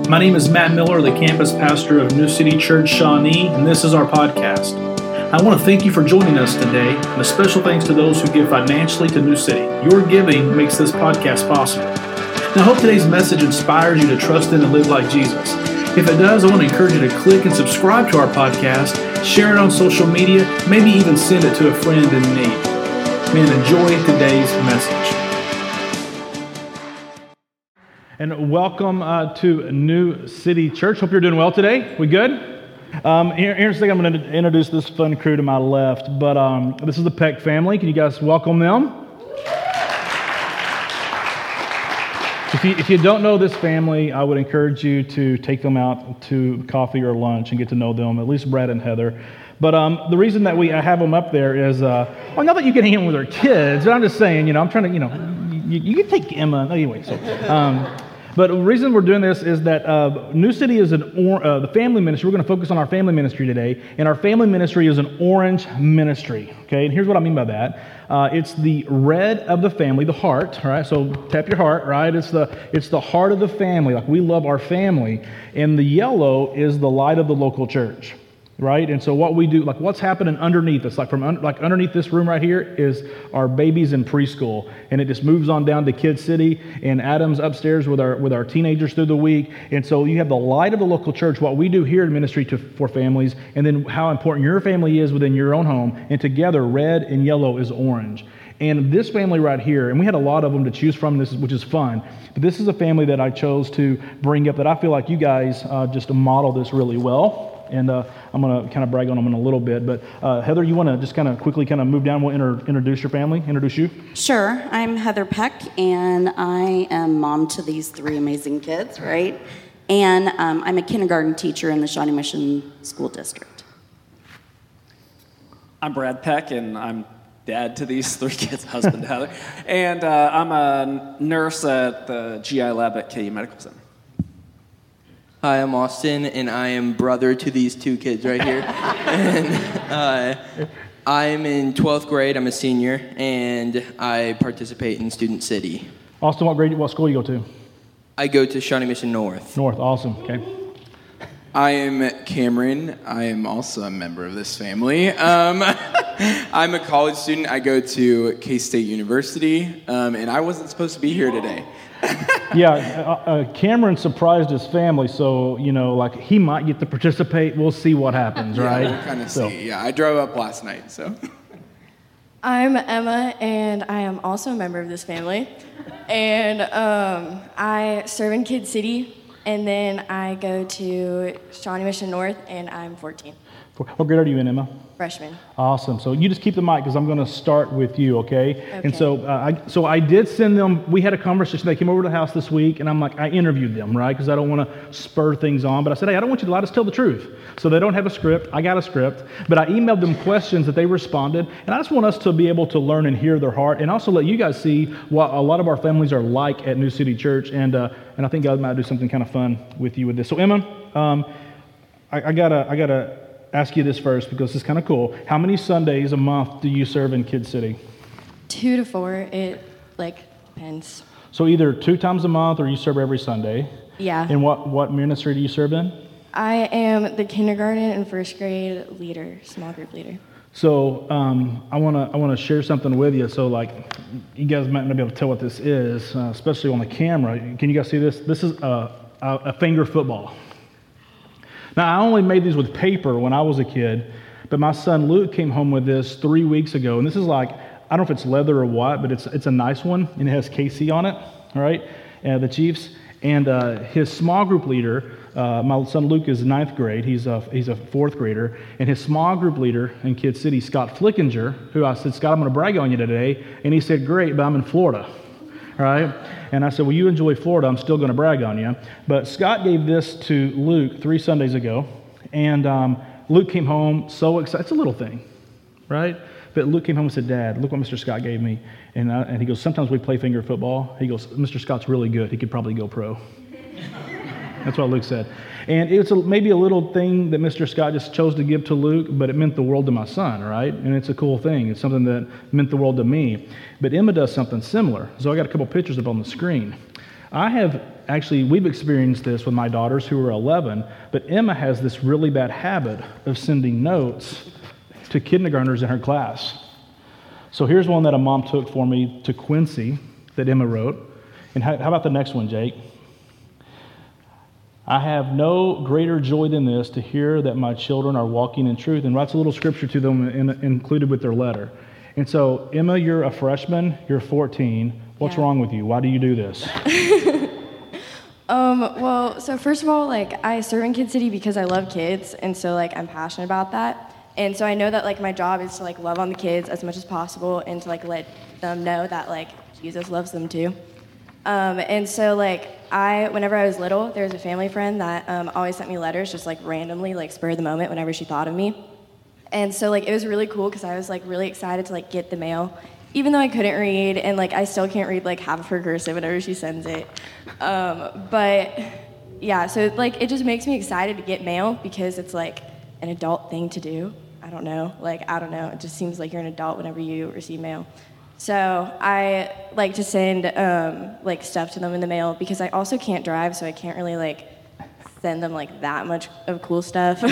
My name is Matt Miller, the campus pastor of New City Church Shawnee, and this is our podcast. I want to thank you for joining us today, and a special thanks to those who give financially to New City. Your giving makes this podcast possible. Now, I hope today's message inspires you to trust in and live like Jesus. If it does, I want to encourage you to click and subscribe to our podcast, share it on social media, maybe even send it to a friend in need. Man, enjoy today's message. And welcome to New City Church. Hope you're doing well today. We good? Here's the thing. I'm going to introduce this fun crew to my left, but this is the Peck family. Can you guys welcome them? If you don't know this family, I would encourage you to take them out to coffee or lunch and get to know them, at least Brad and Heather. But the reason that I have them up there is, well, not that you can hang out with their kids, but I'm just saying, I'm trying to, you can take Emma. Anyway, but the reason we're doing this is that New City is the family ministry. We're going to focus on our family ministry today, and our family ministry is an orange ministry. Okay, and here's what I mean by that. It's the red of the family, the heart. Right, so tap your heart. Right, it's the heart of the family. Like we love our family, and the yellow is the light of the local church. Right, and so what we do, like what's happening underneath us, like underneath this room right here is our babies in preschool, and it just moves on down to Kid City, and Adam's upstairs with our teenagers through the week, and so you have the light of the local church, what we do here in ministry for families, and then how important your family is within your own home, and together red and yellow is orange. And this family right here, and we had a lot of them to choose from, which is fun, but this is a family that I chose to bring up that I feel like you guys just model this really well. And I'm going to kind of brag on them in a little bit. But Heather, you want to just kind of quickly kind of move down? We'll introduce your family, introduce you. Sure. I'm Heather Peck, and I am mom to these three amazing kids, right? And I'm a kindergarten teacher in the Shawnee Mission School District. I'm Brad Peck, and I'm dad to these three kids, husband to Heather. And I'm a nurse at the GI lab at KU Medical Center. Hi, I'm Austin, and I am brother to these two kids right here. And I'm in 12th grade. I'm a senior, and I participate in Student City. Austin, what school you go to? I go to Shawnee Mission North. North, awesome. Okay. I am Cameron. I am also a member of this family. I'm a college student. I go to K-State University, and I wasn't supposed to be here today. Yeah, Cameron surprised his family, so, like he might get to participate. We'll see what happens, right? We'll kind of see. Yeah, I drove up last night, so. I'm Emma, and I am also a member of this family. And I serve in Kid City, and then I go to Shawnee Mission North, and I'm 14. What grade are you in, Emma? Freshman. Awesome. So you just keep the mic because I'm going to start with you, okay? And so I did send them, we had a conversation. They came over to the house this week, and I interviewed them, right? Because I don't want to spur things on. But I said, hey, I don't want you to lie, just tell the truth. So they don't have a script. I got a script. But I emailed them questions that they responded. And I just want us to be able to learn and hear their heart and also let you guys see what a lot of our families are like at New City Church. And I think God might do something kind of fun with you with this. So Emma, I gotta ask you this first because it's kind of cool. How many Sundays a month do you serve in Kid City? 2 to 4. It depends. So either 2 times a month or you serve every Sunday. Yeah. And what ministry do you serve in? I am the kindergarten and first grade leader, small group leader. So I want to share something with you. So you guys might not be able to tell what this is, especially on the camera. Can you guys see this? This is a finger football. Now, I only made these with paper when I was a kid, but my son Luke came home with this 3 weeks ago, and this is I don't know if it's leather or what, but it's a nice one, and it has KC on it, all right, the Chiefs, and his small group leader, my son Luke is 9th grade, he's a 4th grader, and his small group leader in Kid City, Scott Flickinger, who I said, Scott, I'm going to brag on you today, and he said, great, but I'm in Florida. Right? And I said, well, you enjoy Florida. I'm still going to brag on you. But Scott gave this to Luke 3 Sundays ago. And Luke came home so excited. It's a little thing, right? But Luke came home and said, Dad, look what Mr. Scott gave me. And he goes, sometimes we play finger football. He goes, Mr. Scott's really good. He could probably go pro. That's what Luke said. And it's maybe a little thing that Mr. Scott just chose to give to Luke, but it meant the world to my son, right? And it's a cool thing. It's something that meant the world to me. But Emma does something similar. So I got a couple pictures up on the screen. We've experienced this with my daughters who are 11, but Emma has this really bad habit of sending notes to kindergartners in her class. So here's one that a mom took for me to Quincy that Emma wrote. And how about the next one, Jake? I have no greater joy than this, to hear that my children are walking in truth, and writes a little scripture to them included with their letter. And so, Emma, you're a freshman, you're 14. What's wrong with you? Why do you do this? Well, so first of all, like, I serve in Kid City because I love kids, and so, like, I'm passionate about that. And so I know that, like, my job is to, like, love on the kids as much as possible and to, like, let them know that, like, Jesus loves them too. And so, like, whenever I was little, there was a family friend that always sent me letters just, like, randomly, like, spur of the moment whenever she thought of me. And so, like, it was really cool because I was, like, really excited to, like, get the mail, even though I couldn't read, and, like, I still can't read, like, half of her cursive whenever she sends it. But, yeah, so, like, it just makes me excited to get mail because it's, like, an adult thing to do. I don't know. It just seems like you're an adult whenever you receive mail. So I like to send, like, stuff to them in the mail because I also can't drive, so I can't really, like, send them, like, that much of cool stuff.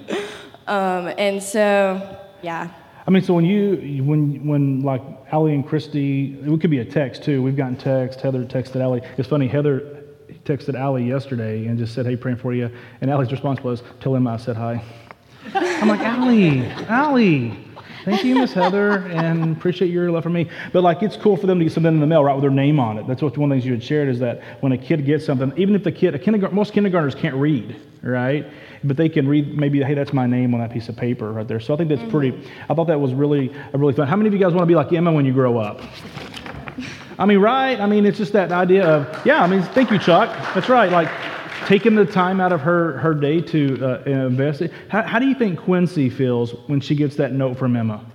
And so, yeah. I mean, so when like Allie and Christy, it could be a text too. We've gotten text. Heather texted Allie. It's funny. Heather texted Allie yesterday and just said, "Hey, praying for you." And Allie's response was, "Tell Emma I said hi." I'm like, Allie, thank you, Miss Heather, and appreciate your love for me. But, like, it's cool for them to get something in the mail, right, with their name on it. That's one of the things you had shared, is that when a kid gets something, even if most kindergartners can't read, right? But they can read, maybe, hey, that's my name on that piece of paper right there. So I think that's I thought that was really fun. How many of you guys want to be like Emma when you grow up? I mean, right? I mean, it's just that idea of, thank you, Chuck. That's right. Like, taking the time out of her day to invest it. How do you think Quincy feels when she gets that note from Emma?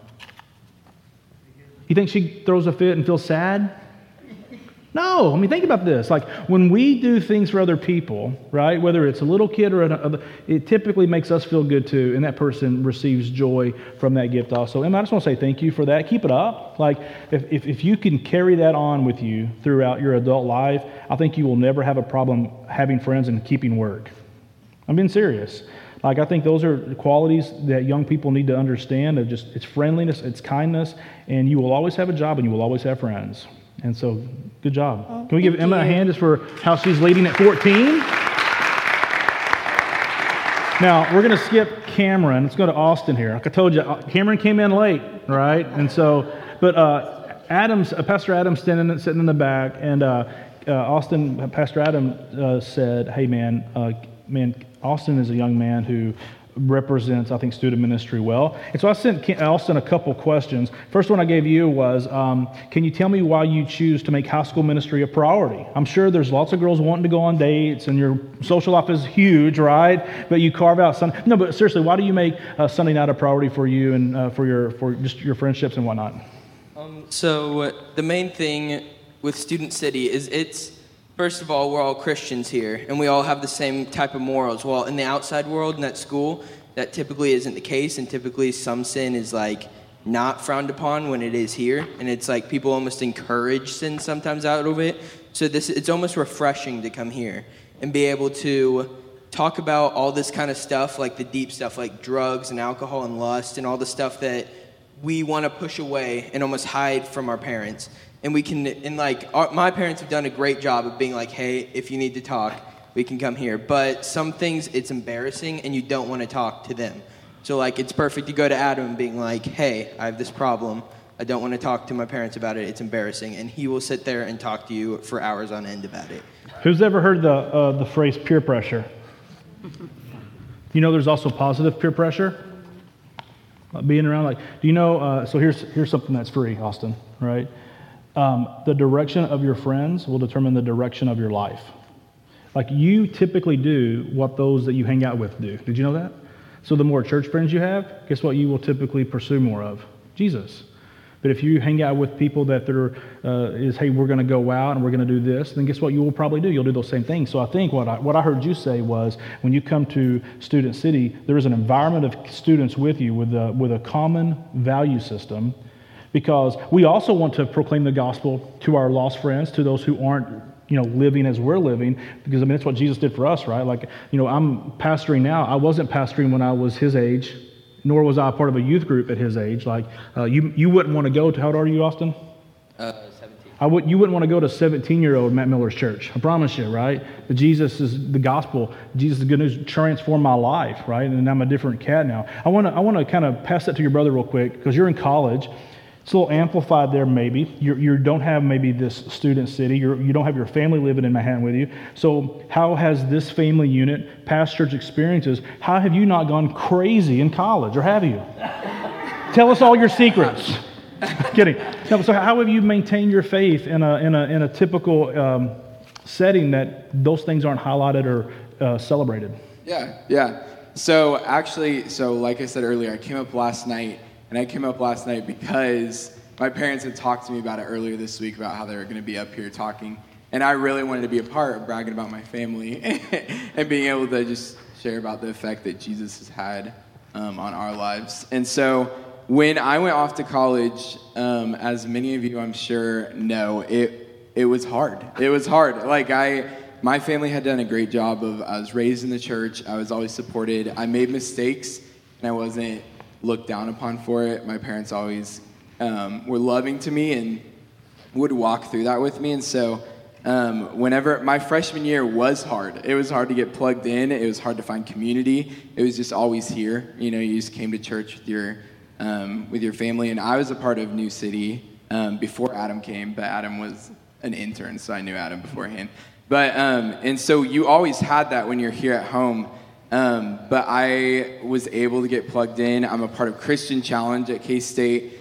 You think she throws a fit and feels sad? No. I mean, think about this. Like, when we do things for other people, right, whether it's a little kid or it typically makes us feel good too, and that person receives joy from that gift also. Emma, I just want to say thank you for that. Keep it up. Like, if you can carry that on with you throughout your adult life, I think you will never have a problem having friends and keeping work. I'm being serious. Like, I think those are qualities that young people need to understand, of just, it's friendliness, it's kindness, and you will always have a job and you will always have friends. And so, good job. Oh, can we give Emma a hand just for how she's leading at 14? Now, we're going to skip Cameron. Let's go to Austin here. Like I told you, Cameron came in late, right? And so, but Pastor Adam's sitting in the back, and Pastor Adam said, "Hey, man, Austin is a young man who represents, I think, student ministry well." And so I sent Austin a couple questions. First one I gave you was, can you tell me why you choose to make high school ministry a priority? I'm sure there's lots of girls wanting to go on dates, and your social life is huge, right? But you carve out Sunday. No, but seriously, why do you make Sunday night a priority for you and for just your friendships and whatnot? So the main thing with Student City is first of all, we're all Christians here, and we all have the same type of morals. Well, in the outside world, in that school, that typically isn't the case, and typically some sin is, like, not frowned upon when it is here, and it's like people almost encourage sin sometimes out of it. So it's almost refreshing to come here and be able to talk about all this kind of stuff, like the deep stuff, like drugs and alcohol and lust and all the stuff that we want to push away and almost hide from our parents. And we can, my parents have done a great job of being like, hey, if you need to talk, we can come here. But some things, it's embarrassing, and you don't want to talk to them. So, like, it's perfect to go to Adam and being like, hey, I have this problem. I don't want to talk to my parents about it. It's embarrassing. And he will sit there and talk to you for hours on end about it. Who's ever heard the phrase peer pressure? You know there's also positive peer pressure? Being around, like, do you know, so here's something that's free, Austin, right? The direction of your friends will determine the direction of your life. Like, you typically do what those that you hang out with do. Did you know that? So the more church friends you have, guess what you will typically pursue more of? Jesus. But if you hang out with people that hey, we're going to go out and we're going to do this, then guess what you will probably do? You'll do those same things. So I think what I heard you say was, when you come to Student City, there is an environment of students with you with a common value system, because we also want to proclaim the gospel to our lost friends, to those who aren't living as we're living, because that's what Jesus did for us, right? Like, I'm pastoring now. I wasn't pastoring when I was his age, nor was I part of a youth group at his age. Like, you wouldn't want to go to, how old are you, Austin? 17. You wouldn't want to go to 17-year-old Matt Miller's church. I promise you, right? But Jesus is the gospel. Jesus, the good news, transformed my life, right? And I'm a different cat now. I want to kind of pass that to your brother real quick, because you're in college. It's a little amplified there, maybe. You don't have maybe this student city. You don't have your family living in Manhattan with you. So how has this family unit, past church experiences, how have you not gone crazy in college, or have you? Tell us all your secrets. Kidding. No, so how have you maintained your faith in a typical setting that those things aren't highlighted or celebrated? Yeah. So like I said earlier, I came up last night. And I came up last night because my parents had talked to me about it earlier this week, about how they were going to be up here talking. And I really wanted to be a part of bragging about my family and being able to just share about the effect that Jesus has had on our lives. And so when I went off to college, as many of you I'm sure know, it was hard. It was hard. Like, my family had done a great job I was raised in the church. I was always supported. I made mistakes, and I wasn't looked down upon for it. My parents always were loving to me and would walk through that with me. And so whenever my freshman year was hard, it was hard to get plugged in. It was hard to find community. It was just always here. You just came to church with your family. And I was a part of New City before Adam came, but Adam was an intern, so I knew Adam beforehand. But and so you always had that when you're here at home. But I was able to get plugged in. I'm a part of Christian Challenge at K-State,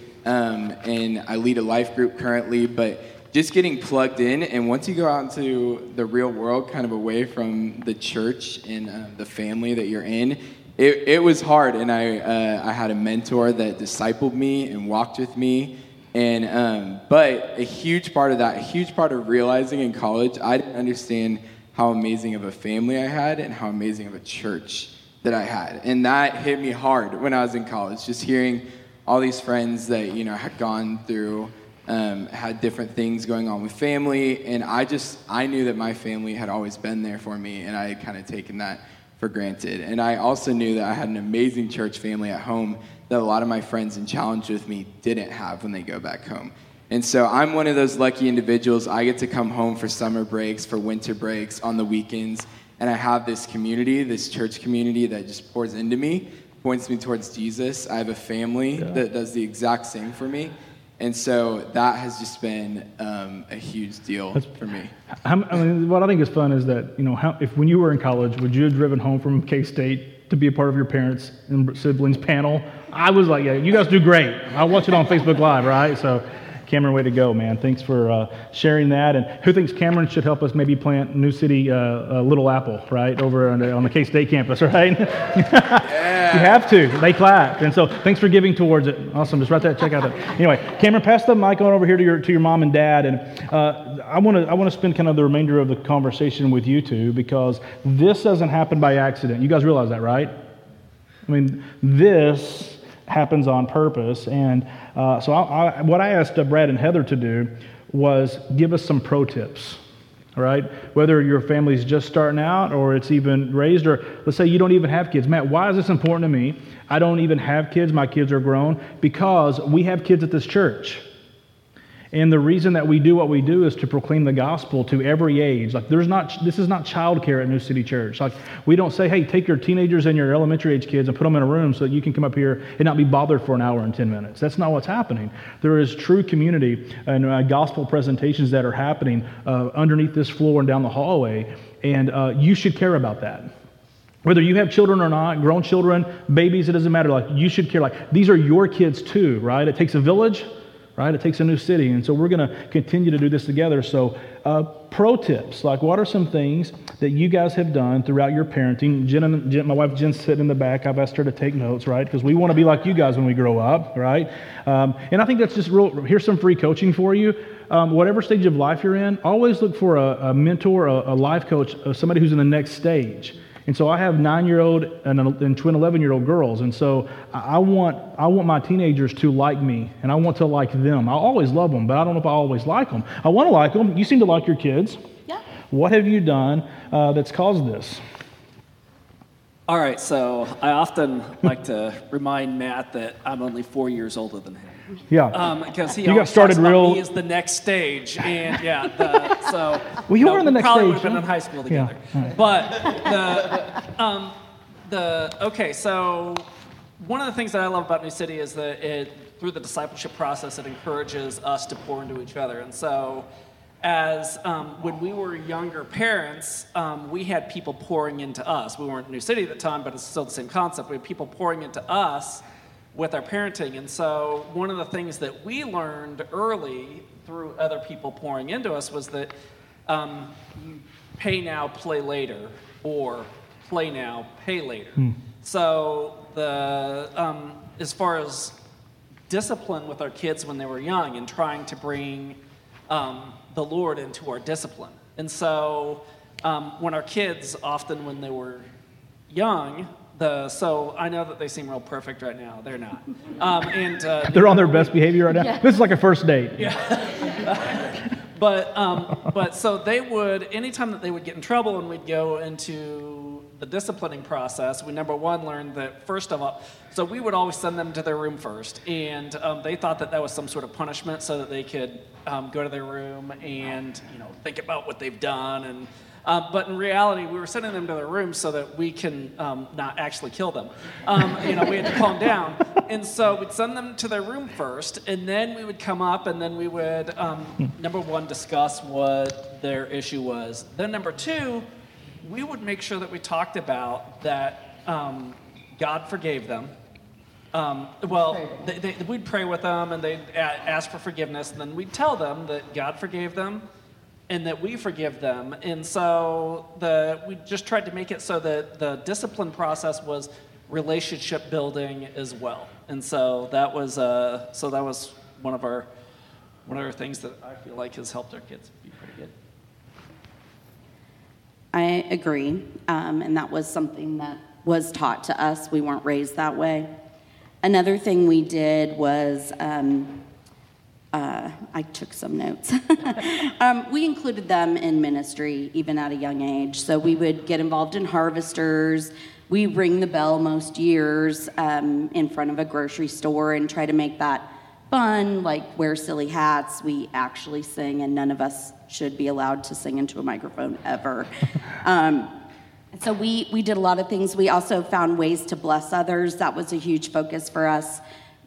and I lead a life group currently. But just getting plugged in, and once you go out into the real world, kind of away from the church and the family that you're in, it was hard. And I had a mentor that discipled me and walked with me. And but a huge part of realizing in college, I didn't understand how amazing of a family I had and how amazing of a church that I had. And that hit me hard when I was in college, just hearing all these friends that, had gone through, had different things going on with family. And I knew that my family had always been there for me, and I had kind of taken that for granted. And I also knew that I had an amazing church family at home that a lot of my friends in Challenge with me didn't have when they go back home. And so I'm one of those lucky individuals. I get to come home for summer breaks, for winter breaks, on the weekends, and I have this community, this church community that just pours into me, points me towards Jesus. I have a family that does the exact same for me. And so that has just been a huge deal for me. What I think is fun is that, if when you were in college, would you have driven home from K-State to be a part of your parents' and siblings panel? I was like, yeah, you guys do great. I watch it on Facebook Live, right? So Cameron, way to go, man. Thanks for sharing that. And who thinks Cameron should help us maybe plant New City Little Apple, right, over on the K-State campus, right? Yeah. You have to. They clapped. And so thanks for giving towards it. Awesome. Just write that, check out that. Anyway, Cameron, pass the mic on over here to your mom and dad. And I want to spend kind of the remainder of the conversation with you two, because this doesn't happen by accident. You guys realize that, right? This happens on purpose. And so what I asked Brad and Heather to do was give us some pro tips, all right? Whether your family's just starting out or it's even raised, or let's say you don't even have kids. Matt, why is this important to me? I don't even have kids. My kids are grown. Because we have kids at this church. And the reason that we do what we do is to proclaim the gospel to every age. Like, this is not childcare at New City Church. Like, we don't say, hey, take your teenagers and your elementary age kids and put them in a room so that you can come up here and not be bothered for an hour and 10 minutes. That's not what's happening. There is true community and gospel presentations that are happening underneath this floor and down the hallway, and you should care about that. Whether you have children or not, grown children, babies, it doesn't matter. Like, you should care. Like, these are your kids too, right? It takes a village. Right? It takes a new city. And so we're going to continue to do this together. So pro tips, like what are some things that you guys have done throughout your parenting? Jen, my wife Jen's sitting in the back. I've asked her to take notes, right? Because we want to be like you guys when we grow up, right? And I think that's just real. Here's some free coaching for you. Whatever stage of life you're in, always look for a mentor, a life coach, somebody who's in the next stage. And so I have 9-year-old and twin 11-year-old girls. And so I want my teenagers to like me, and I want to like them. I always love them, but I don't know if I always like them. I want to like them. You seem to like your kids. Yeah. What have you done that's caused this? All right, so I often like to remind Matt that I'm only 4 years older than him. Yeah. Because he You got always started talks about real- me as the next stage, and so Well, you were in the we next probably stage, would have been huh? in high school Yeah, together. all right. But okay, so one of the things that I love about New City is that through the discipleship process, it encourages us to pour into each other, and so. As when we were younger parents, we had people pouring into us. We weren't New City at the time, but it's still the same concept. We had people pouring into us with our parenting. And so one of the things that we learned early through other people pouring into us was that pay now, play later, or play now, pay later. So as far as discipline with our kids when they were young and trying to bring the Lord into our discipline. And so when our kids, often when they were young, so I know that they seem real perfect right now. They're not. They're on their best behavior right now. Yeah. This is like a first date. But so they would, anytime that they would get in trouble and we'd go into the disciplining process, we number one learned that first of all, so we would always send them to their room first, and they thought that was some sort of punishment so that they could go to their room and think about what they've done, and but in reality, we were sending them to their room so that we can not actually kill them. We had to calm down. And so we'd send them to their room first, and then we would come up, and then we would, number one, discuss what their issue was. Then number two, we would make sure that we talked about that God forgave them. We'd pray with them, and they'd ask for forgiveness, and then we'd tell them that God forgave them, and that we forgive them. And so we just tried to make it so that the discipline process was relationship building as well. And so that was one of our things that I feel like has helped our kids be pretty good. I agree, and that was something that was taught to us. We weren't raised that way. Another thing we did was, I took some notes. We included them in ministry even at a young age. So we would get involved in harvesters. We ring the bell most years in front of a grocery store and try to make that fun, like wear silly hats. We actually sing, and none of us should be allowed to sing into a microphone ever. So we did a lot of things. We also found ways to bless others. That was a huge focus for us.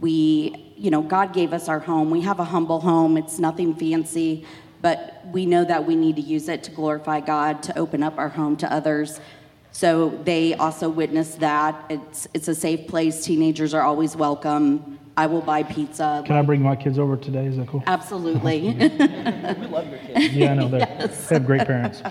God gave us our home. We have a humble home. It's nothing fancy, but we know that we need to use it to glorify God, to open up our home to others. So they also witnessed that. It's a safe place. Teenagers are always welcome. I will buy pizza. Can I bring my kids over today? Is that cool? Absolutely. We love your kids. Yeah, I know. They have great parents.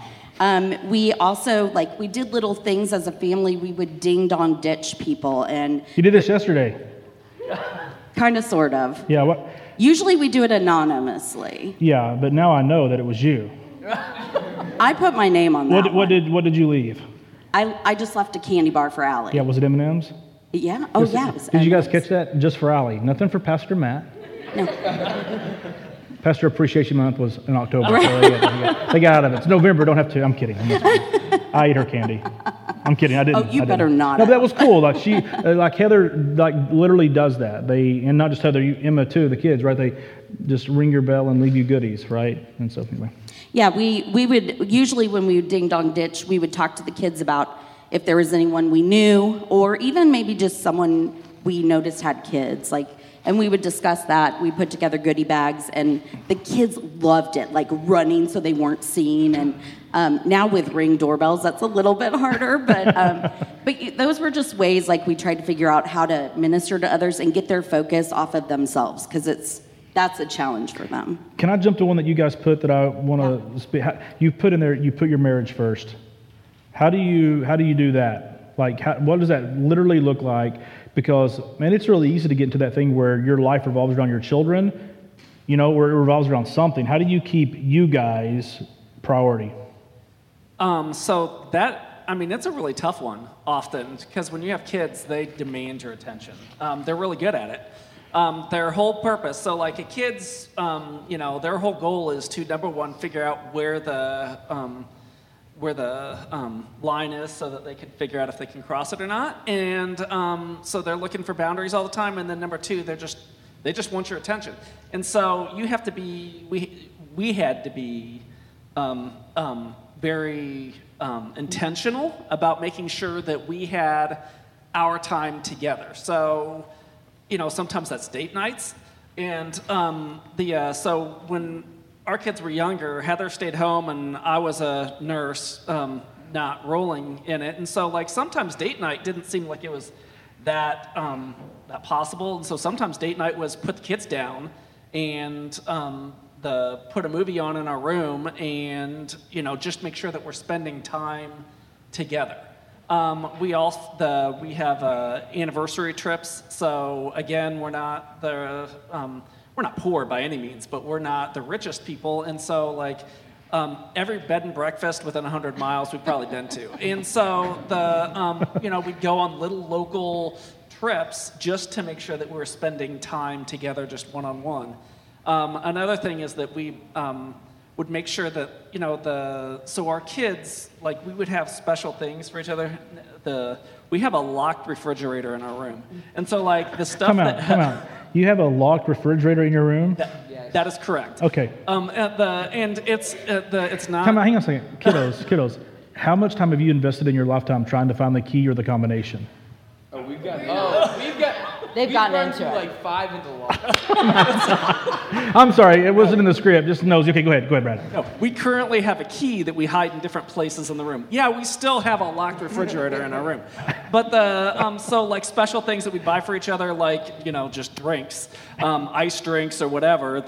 We also, we did little things as a family. We would ding-dong ditch people, and You did this yesterday. kind of, sort of. Yeah, what? Usually we do it anonymously. Yeah, but now I know that it was you. I put my name on that What did you leave? I just left a candy bar for Allie. Yeah, was it M&M's? Yeah? Oh, yeah. It was Did you guys M&Ms. catch that? Just for Allie. Nothing for Pastor Matt. No. Pastor Appreciation Month was in October. So they got out of it. It's November. Don't have to. I'm kidding. I ate her candy. I'm kidding. I didn't. Oh, you I better didn't. not No, but that have. was cool. Heather, literally does that. And not just Heather, Emma too. The kids, right? They just ring your bell and leave you goodies, right? And so anyway. Yeah, we would, usually when we would ding-dong ditch, we would talk to the kids about if there was anyone we knew, or even maybe just someone we noticed had kids, and we would discuss that. We put together goodie bags, and the kids loved it, running so they weren't seen. And now with Ring doorbells, that's a little bit harder, but those were just ways we tried to figure out how to minister to others and get their focus off of themselves, because that's a challenge for them. Can I jump to one that you guys put that I want to speak? You put in there. You put your marriage first. How do you do that? What does that literally look like? Because, man, it's really easy to get into that thing where your life revolves around your children, where it revolves around something. How do you keep you guys priority? It's a really tough one often, because when you have kids, they demand your attention. They're really good at it. Their whole purpose. So like a kid's, their whole goal is to, number one, figure out where the line is so that they can figure out if they can cross it or not. And so they're looking for boundaries all the time. And then number two, they just want your attention. And so you have to be, we had to be very intentional about making sure that we had our time together. So, sometimes that's date nights. And so when our kids were younger, Heather stayed home and I was a nurse, not rolling in it. And so like sometimes date night didn't seem like it was that possible. And so sometimes date night was put the kids down and put a movie on in our room and, just make sure that we're spending time together. We have anniversary trips. So again, we're not poor by any means, but we're not the richest people. And so like every bed and breakfast within 100 miles we've probably been to. And so we'd go on little local trips just to make sure that we were spending time together, just one-on-one. Another thing is that we would make sure that, so our kids, like we would have special things for each other. We have a locked refrigerator in our room. And so like the stuff Come out. You have a locked refrigerator in your room? That is correct. Okay. It's not. Come on, hang on a second. Kiddos, how much time have you invested in your lifetime trying to find the key or the combination? They've gotten into it. Like 5 into law. I'm sorry, it wasn't in the script. Just knows. Okay, go ahead, Brad. No, we currently have a key that we hide in different places in the room. Yeah, we still have a locked refrigerator in our room. But so like special things that we buy for each other, like, just drinks, ice drinks or whatever,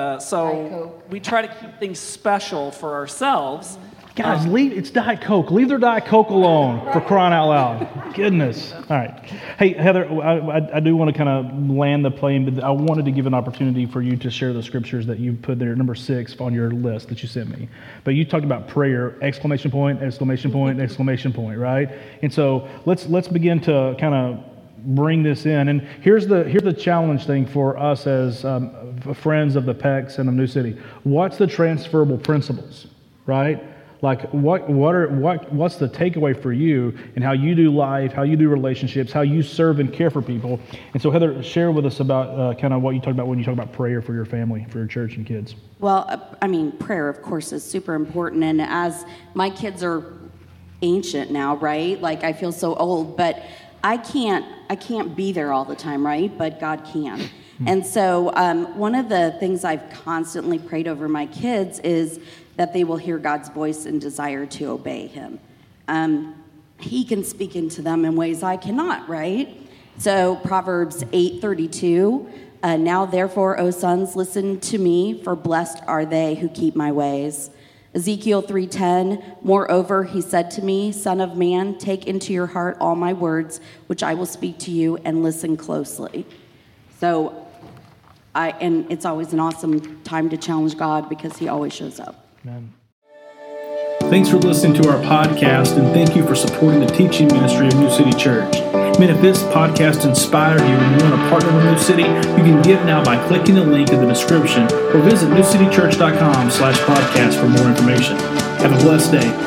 so we try to keep things special for ourselves. Guys, it's Diet Coke. Leave their Diet Coke alone, for crying out loud. Goodness. All right. Hey, Heather, I do want to kind of land the plane, but I wanted to give an opportunity for you to share the scriptures that you put there, number 6 on your list that you sent me. But you talked about prayer, exclamation point, exclamation point, exclamation point, right? And so let's begin to kind of bring this in. And here's the challenge thing for us as friends of the PECs and of New City. What's the transferable principles, right? Like what's the takeaway for you in how you do life, how you do relationships, how you serve and care for people? And so Heather, share with us about kind of what you talk about when you talk about prayer for your family, for your church and kids. Well, prayer, of course, is super important. And as my kids are ancient now, right? Like I feel so old, but I can't be there all the time, right? But God can. And so one of the things I've constantly prayed over my kids is that they will hear God's voice and desire to obey him. He can speak into them in ways I cannot, right? So Proverbs 8:32, now therefore, O sons, listen to me, for blessed are they who keep my ways. Ezekiel 3:10, moreover, he said to me, Son of man, take into your heart all my words, which I will speak to you, and listen closely. So, and it's always an awesome time to challenge God because he always shows up. Amen. Thanks for listening to our podcast, and thank you for supporting the teaching ministry of New City Church. Man, if this podcast inspired you and you want to partner with New City, you can give now by clicking the link in the description or visit newcitychurch.com/podcast for more information. Have a blessed day.